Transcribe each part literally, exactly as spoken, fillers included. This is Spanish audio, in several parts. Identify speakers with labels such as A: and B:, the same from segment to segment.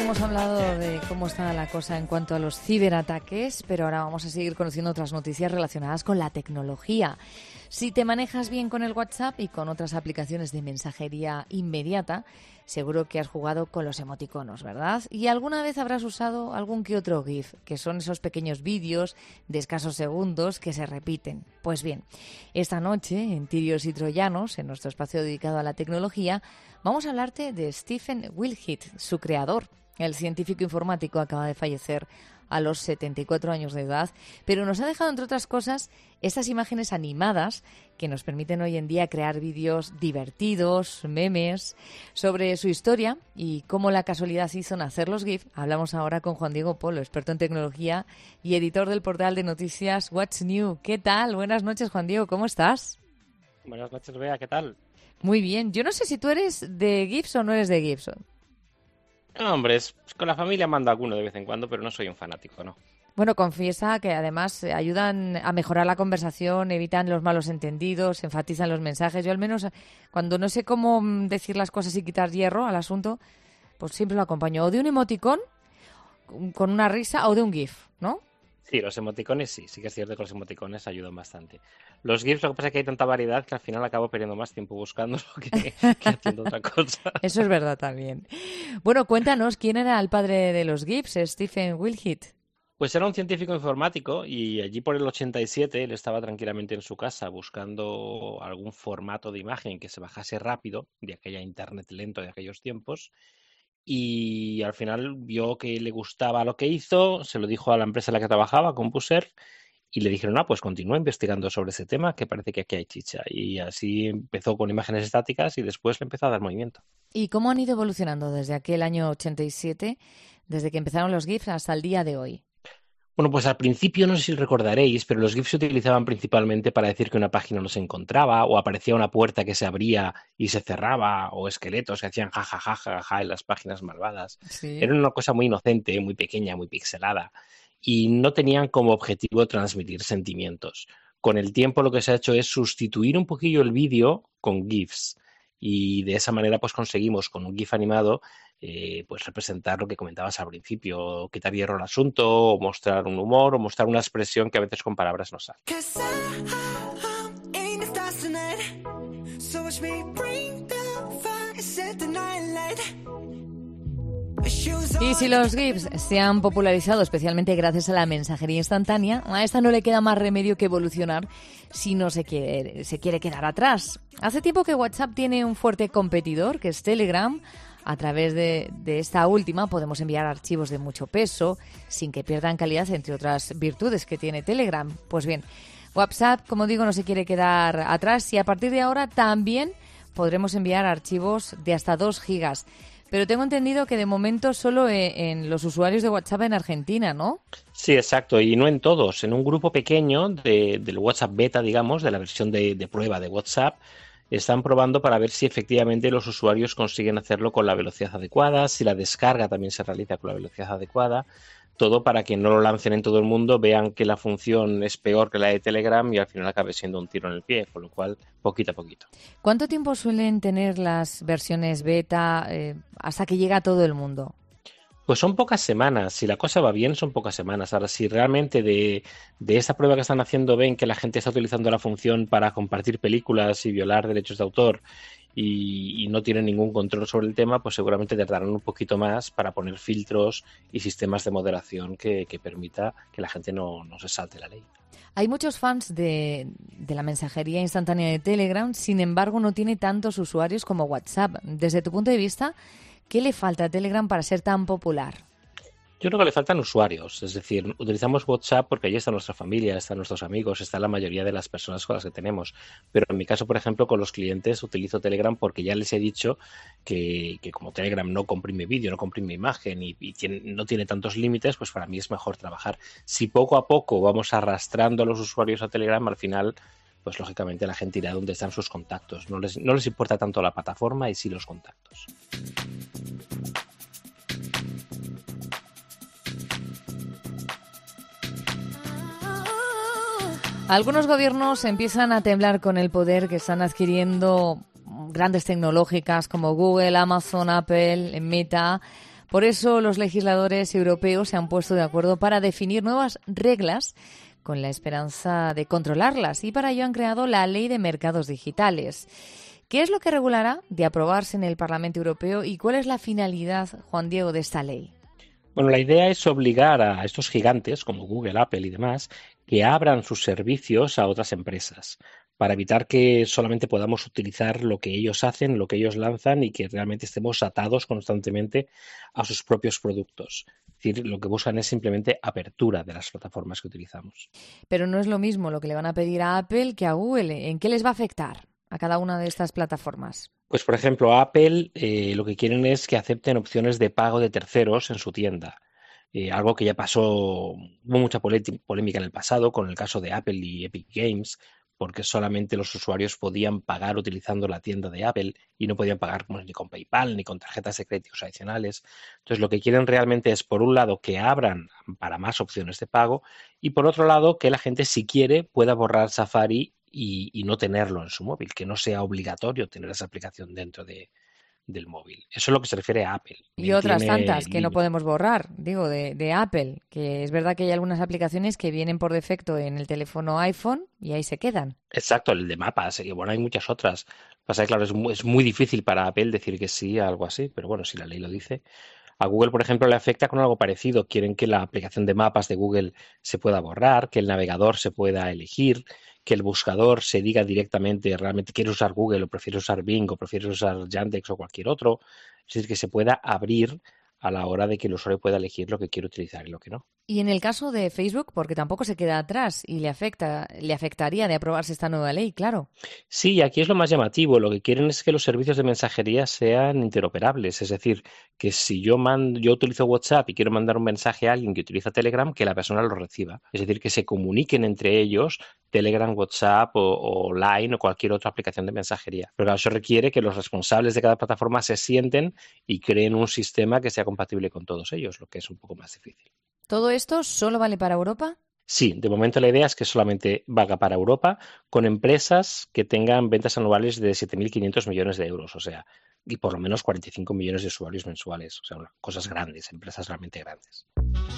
A: hemos hablado de cómo está la cosa en cuanto a los ciberataques, pero ahora vamos a seguir conociendo otras noticias relacionadas con la tecnología. Si te manejas bien con el WhatsApp y con otras aplicaciones de mensajería inmediata, seguro que has jugado con los emoticonos, ¿verdad? Y alguna vez habrás usado algún que otro GIF, que son esos pequeños vídeos de escasos segundos que se repiten. Pues bien, esta noche, en Tirios y Troyanos, en nuestro espacio dedicado a la tecnología, vamos a hablarte de Stephen Wilhite, su creador. El científico informático acaba de fallecer a los setenta y cuatro años de edad, pero nos ha dejado, entre otras cosas, estas imágenes animadas que nos permiten hoy en día crear vídeos divertidos, memes. Sobre su historia y cómo la casualidad hizo nacer los GIF, hablamos ahora con Juan Diego Polo, experto en tecnología y editor del portal de noticias What's New. ¿Qué tal? Buenas noches, Juan Diego, ¿cómo estás?
B: Buenas noches, Bea, ¿qué tal?
A: Muy bien. Yo no sé si tú eres de GIFs o no eres de GIFs.
B: No, hombre, es, con la familia mando alguno de vez en cuando, pero no soy un fanático, ¿no?
A: Bueno, confiesa que además ayudan a mejorar la conversación, evitan los malos entendidos, enfatizan los mensajes. Yo al menos cuando no sé cómo decir las cosas y quitar hierro al asunto, pues siempre lo acompaño o de un emoticón con una risa o de un GIF, ¿no?
B: Sí, los emoticones sí, sí que es cierto que los emoticones ayudan bastante. Los GIFs, lo que pasa es que hay tanta variedad que al final acabo perdiendo más tiempo buscándolo que, que haciendo otra cosa.
A: Eso es verdad también. Bueno, cuéntanos, ¿quién era el padre de los GIFs, Stephen Wilhite?
B: Pues era un científico informático y allí por el ochenta y siete él estaba tranquilamente en su casa buscando algún formato de imagen que se bajase rápido de aquella internet lento de aquellos tiempos. Y al final vio que le gustaba lo que hizo, se lo dijo a la empresa en la que trabajaba, CompuServe, y le dijeron, ah, pues continúa investigando sobre ese tema, que parece que aquí hay chicha. Y así empezó con imágenes estáticas y después le empezó a dar movimiento.
A: ¿Y cómo han ido evolucionando desde aquel año ochenta y siete, desde que empezaron los GIFs hasta el día de hoy?
B: Bueno, pues al principio no sé si recordaréis, pero los GIFs se utilizaban principalmente para decir que una página no se encontraba o aparecía una puerta que se abría y se cerraba o esqueletos que hacían jajajaja ja, ja, ja, en las páginas malvadas.
A: Sí.
B: Era una cosa muy inocente, muy pequeña, muy pixelada y no tenían como objetivo transmitir sentimientos. Con el tiempo lo que se ha hecho es sustituir un poquillo el vídeo con GIFs y de esa manera pues conseguimos con un GIF animado Eh, pues representar lo que comentabas al principio, quitar hierro al asunto, o mostrar un humor, o mostrar una expresión que a veces con palabras no sale.
A: Y si los GIFs se han popularizado especialmente gracias a la mensajería instantánea, a esta no le queda más remedio que evolucionar si no se quiere, se quiere quedar atrás. Hace tiempo que WhatsApp tiene un fuerte competidor, que es Telegram. A través de, de esta última podemos enviar archivos de mucho peso sin que pierdan calidad, entre otras virtudes que tiene Telegram. Pues bien, WhatsApp, como digo, no se quiere quedar atrás y a partir de ahora también podremos enviar archivos de hasta dos gigas. Pero tengo entendido que de momento solo en los usuarios de WhatsApp en Argentina, ¿no?
B: Sí, exacto, y no en todos. En un grupo pequeño de, del WhatsApp beta, digamos, de la versión de, de prueba de WhatsApp, están probando para ver si efectivamente los usuarios consiguen hacerlo con la velocidad adecuada, si la descarga también se realiza con la velocidad adecuada, todo para que no lo lancen en todo el mundo, vean que la función es peor que la de Telegram y al final acabe siendo un tiro en el pie, con lo cual poquito a poquito.
A: ¿Cuánto tiempo suelen tener las versiones beta eh, hasta que llega a todo el mundo?
B: Pues son pocas semanas, si la cosa va bien son pocas semanas. Ahora, si realmente de, de esta prueba que están haciendo ven que la gente está utilizando la función para compartir películas y violar derechos de autor y, y no tienen ningún control sobre el tema, pues seguramente tardarán un poquito más para poner filtros y sistemas de moderación que, que permita que la gente no, no se salte la ley.
A: Hay muchos fans de, de la mensajería instantánea de Telegram, sin embargo no tiene tantos usuarios como WhatsApp. Desde tu punto de vista, ¿qué le falta a Telegram para ser tan popular?
B: Yo creo que le faltan usuarios, es decir, utilizamos WhatsApp porque allí está nuestra familia, están nuestros amigos, está la mayoría de las personas con las que tenemos. Pero en mi caso, por ejemplo, con los clientes utilizo Telegram porque ya les he dicho que, que como Telegram no comprime vídeo, no comprime imagen y, y tiene, no tiene tantos límites, pues para mí es mejor trabajar. Si poco a poco vamos arrastrando a los usuarios a Telegram, al final, pues lógicamente la gente irá donde están sus contactos. No les, no les importa tanto la plataforma y sí los contactos.
A: Algunos gobiernos empiezan a temblar con el poder que están adquiriendo grandes tecnológicas como Google, Amazon, Apple, Meta, Por eso los legisladores europeos se han puesto de acuerdo para definir nuevas reglas con la esperanza de controlarlas, y para ello han creado la Ley de Mercados Digitales. ¿Qué es lo que regulará de aprobarse en el Parlamento Europeo y cuál es la finalidad, Juan Diego, de esta ley?
B: Bueno, la idea es obligar a estos gigantes como Google, Apple y demás que abran sus servicios a otras empresas para evitar que solamente podamos utilizar lo que ellos hacen, lo que ellos lanzan y que realmente estemos atados constantemente a sus propios productos. Es decir, lo que buscan es simplemente apertura de las plataformas que utilizamos.
A: Pero no es lo mismo lo que le van a pedir a Apple que a Google. ¿En qué les va a afectar a cada una de estas plataformas?
B: Pues, por ejemplo, Apple eh, lo que quieren es que acepten opciones de pago de terceros en su tienda. Eh, algo que ya pasó, hubo mucha polémica en el pasado con el caso de Apple y Epic Games, porque solamente los usuarios podían pagar utilizando la tienda de Apple y no podían pagar pues, ni con PayPal ni con tarjetas de créditos adicionales. Entonces, lo que quieren realmente es, por un lado, que abran para más opciones de pago y, por otro lado, que la gente, si quiere, pueda borrar Safari y, y no tenerlo en su móvil, que no sea obligatorio tener esa aplicación dentro de, del móvil. Eso es lo que se refiere a Apple.
A: Y otras tantas que no podemos borrar, digo, de, de Apple, que es verdad que hay algunas aplicaciones que vienen por defecto en el teléfono iPhone y ahí se quedan.
B: Exacto, el de mapas, y bueno, hay muchas otras. Pasa que, claro, es muy, es muy difícil para Apple decir que sí a algo así, pero bueno, si la ley lo dice. A Google, por ejemplo, le afecta con algo parecido. Quieren que la aplicación de mapas de Google se pueda borrar, que el navegador se pueda elegir, que el buscador se diga directamente realmente quieres usar Google o prefieres usar Bing o prefieres usar Yandex o cualquier otro. Es decir, que se pueda abrir a la hora de que el usuario pueda elegir lo que quiere utilizar y lo que no.
A: Y en el caso de Facebook, porque tampoco se queda atrás y le afecta, le afectaría de aprobarse esta nueva ley, claro.
B: Sí, y aquí es lo más llamativo. Lo que quieren es que los servicios de mensajería sean interoperables. Es decir, que si yo mando, yo utilizo WhatsApp y quiero mandar un mensaje a alguien que utiliza Telegram, que la persona lo reciba. Es decir, que se comuniquen entre ellos Telegram, WhatsApp o, o Line o cualquier otra aplicación de mensajería. Pero claro, eso requiere que los responsables de cada plataforma se sienten y creen un sistema que sea compatible con todos ellos, lo que es un poco más difícil.
A: ¿Todo esto solo vale para Europa?
B: Sí, de momento la idea es que solamente valga para Europa con empresas que tengan ventas anuales de siete mil quinientos millones de euros, o sea, y por lo menos cuarenta y cinco millones de usuarios mensuales, o sea, cosas grandes, empresas realmente grandes.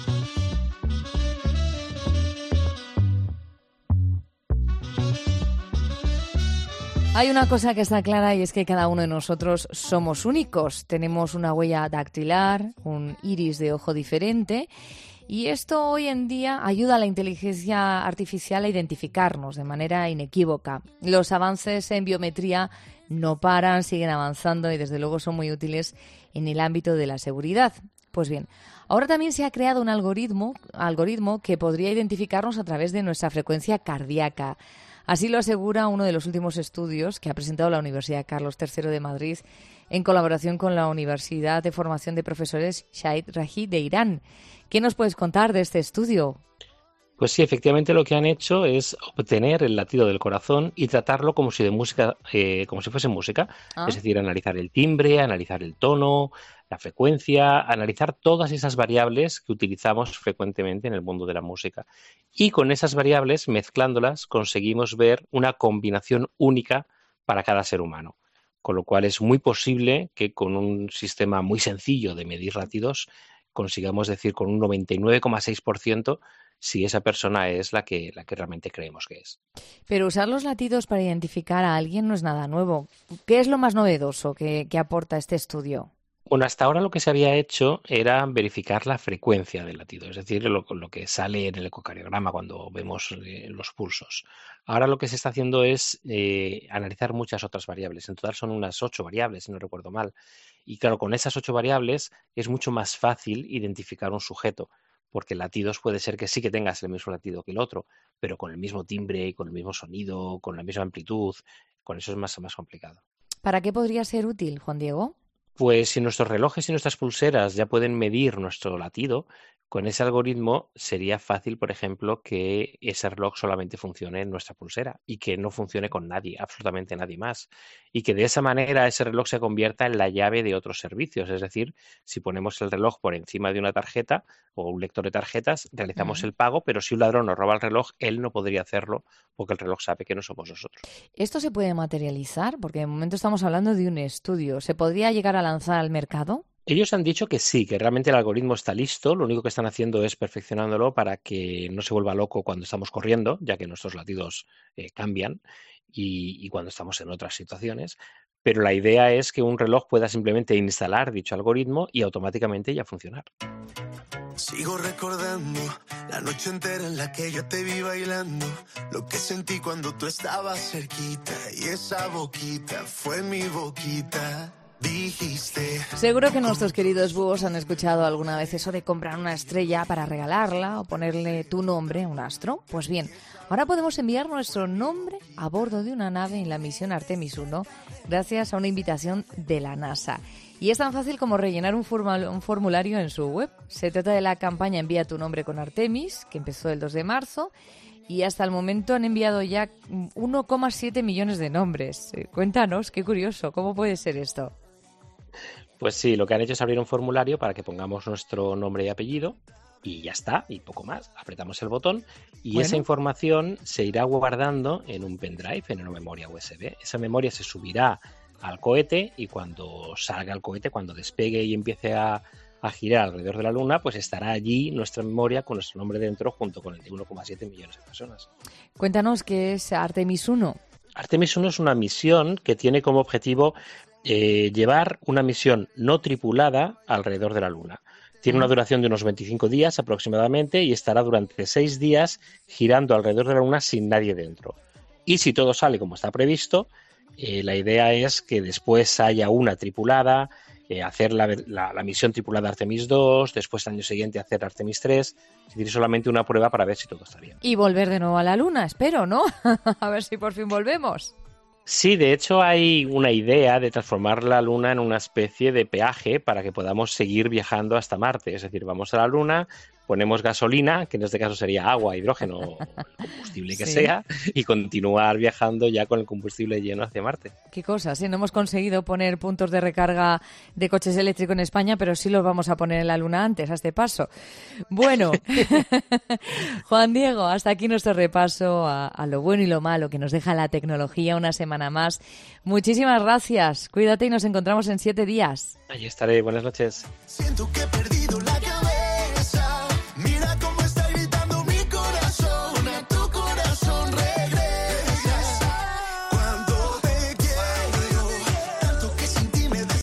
A: Hay una cosa que está clara y es que cada uno de nosotros somos únicos. Tenemos una huella dactilar, un iris de ojo diferente. Y esto hoy en día ayuda a la inteligencia artificial a identificarnos de manera inequívoca. Los avances en biometría no paran, siguen avanzando y desde luego son muy útiles en el ámbito de la seguridad. Pues bien, ahora también se ha creado un algoritmo, algoritmo que podría identificarnos a través de nuestra frecuencia cardíaca. Así lo asegura uno de los últimos estudios que ha presentado la Universidad Carlos tercero de Madrid en colaboración con la Universidad de Formación de Profesores Shahid Raji de Irán. ¿Qué nos puedes contar de este estudio?
B: Pues sí, efectivamente lo que han hecho es obtener el latido del corazón y tratarlo como si de música, eh, como si fuese música,
A: ¿Ah?
B: Es decir, analizar el timbre, analizar el tono, la frecuencia, analizar todas esas variables que utilizamos frecuentemente en el mundo de la música. Y con esas variables, mezclándolas, conseguimos ver una combinación única para cada ser humano. Con lo cual es muy posible que con un sistema muy sencillo de medir latidos consigamos decir con un noventa y nueve coma seis por ciento si esa persona es la que, la que realmente creemos que es.
A: Pero usar los latidos para identificar a alguien no es nada nuevo. ¿Qué es lo más novedoso que, que aporta este estudio?
B: Bueno, hasta ahora lo que se había hecho era verificar la frecuencia del latido, es decir, lo, lo que sale en el ecocardiograma cuando vemos eh, los pulsos. Ahora lo que se está haciendo es eh, analizar muchas otras variables. En total son unas ocho variables, si no recuerdo mal. Y claro, con esas ocho variables es mucho más fácil identificar un sujeto, porque latidos puede ser que sí que tengas el mismo latido que el otro, pero con el mismo timbre, con el mismo sonido, con la misma amplitud, con eso es más, más complicado.
A: ¿Para qué podría ser útil, Juan Diego?
B: Pues si nuestros relojes y nuestras pulseras ya pueden medir nuestro latido, con ese algoritmo sería fácil, por ejemplo, que ese reloj solamente funcione en nuestra pulsera y que no funcione con nadie, absolutamente nadie más. Y que de esa manera ese reloj se convierta en la llave de otros servicios. Es decir, si ponemos el reloj por encima de una tarjeta o un lector de tarjetas, realizamos
A: Uh-huh.
B: el pago, pero si un ladrón nos roba el reloj, él no podría hacerlo porque el reloj sabe que no somos nosotros.
A: ¿Esto se puede materializar? Porque de momento estamos hablando de un estudio. ¿Se podría llegar a lanzar al mercado?
B: Ellos han dicho que sí, que realmente el algoritmo está listo, lo único que están haciendo es perfeccionándolo para que no se vuelva loco cuando estamos corriendo, ya que nuestros latidos eh, cambian y, y cuando estamos en otras situaciones, pero la idea es que un reloj pueda simplemente instalar dicho algoritmo y automáticamente ya funcionar.
C: Sigo recordando la noche entera en la que yo te vi bailando, lo que sentí cuando tú estabas cerquita y esa boquita fue mi boquita. Dijiste.
A: Seguro que nuestros queridos búhos han escuchado alguna vez eso de comprar una estrella para regalarla o ponerle tu nombre a un astro. Pues bien, ahora podemos enviar nuestro nombre a bordo de una nave en la misión Artemis uno gracias a una invitación de la NASA. Y es tan fácil como rellenar un, formal, un formulario en su web. Se trata de la campaña Envía tu nombre con Artemis, que empezó el dos de marzo. Y hasta el momento han enviado ya uno coma siete millones de nombres. Eh, cuéntanos, qué curioso, ¿cómo puede ser esto?
B: Pues sí, lo que han hecho es abrir un formulario para que pongamos nuestro nombre y apellido y ya está, y poco más. Apretamos el botón y bueno, esa información se irá guardando en un pendrive, en una memoria U S B. Esa memoria se subirá al cohete y cuando salga el cohete, cuando despegue y empiece a, a girar alrededor de la Luna, pues estará allí nuestra memoria con nuestro nombre dentro junto con el de uno coma siete millones de personas.
A: Cuéntanos qué es Artemis uno.
B: Artemis uno es una misión que tiene como objetivo eh, llevar una misión no tripulada alrededor de la Luna. Tiene una duración de unos veinticinco días aproximadamente y estará durante seis días girando alrededor de la Luna sin nadie dentro. Y si todo sale como está previsto, eh, la idea es que después haya una tripulada, eh, hacer la, la, la misión tripulada Artemis dos, después al año siguiente hacer Artemis tres, es decir, solamente una prueba para ver si todo está bien.
A: Y volver de nuevo a la Luna, espero, ¿no? A ver si por fin volvemos.
B: Sí, de hecho hay una idea de transformar la Luna en una especie de peaje para que podamos seguir viajando hasta Marte. Es decir, vamos a la Luna, ponemos gasolina, que en este caso sería agua, hidrógeno o el combustible que sí. sea, y continuar viajando ya con el combustible lleno hacia Marte.
A: Qué cosas, ¿sí? No hemos conseguido poner puntos de recarga de coches eléctricos en España, pero sí los vamos a poner en la Luna antes, a este paso. Bueno, Juan Diego, hasta aquí nuestro repaso a, a lo bueno y lo malo que nos deja la tecnología una semana más. Muchísimas gracias, cuídate y nos encontramos en siete días.
B: Allí estaré, buenas noches.
C: Siento que he perdido la cabeza.